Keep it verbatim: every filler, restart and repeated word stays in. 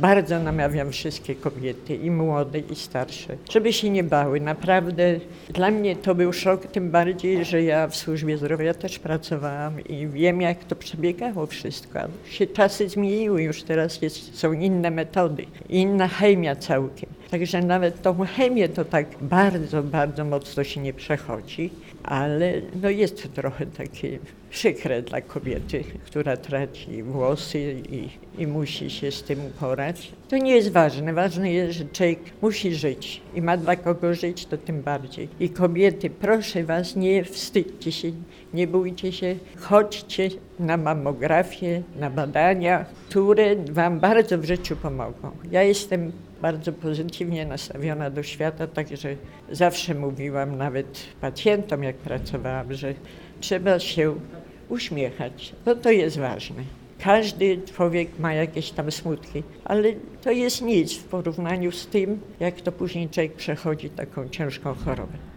bardzo namawiam wszystkie kobiety, i młode, i starsze, żeby się nie bały. Naprawdę dla mnie to był szok, tym bardziej, że ja w służbie zdrowia też pracowałam i wiem, jak to przebiegało wszystko. Ale się czasy zmieniły, już teraz jest, są inne metody, inna chemia całkiem. Także nawet tą chemię to tak bardzo, bardzo mocno się nie przechodzi, ale no jest to trochę takie przykre dla kobiety, która traci włosy i, i musi się z tym uporać. To nie jest ważne. Ważne jest, że człowiek musi żyć i ma dla kogo żyć, to tym bardziej. I kobiety, proszę was, nie wstydźcie się, nie bójcie się, chodźcie na mammografię, na badania, które wam bardzo w życiu pomogą. Ja jestem bardzo pozytywnie nastawiona do świata, także zawsze mówiłam nawet pacjentom, jak pracowałam, że trzeba się uśmiechać, bo to jest ważne. Każdy człowiek ma jakieś tam smutki, ale to jest nic w porównaniu z tym, jak to później człowiek przechodzi taką ciężką chorobę.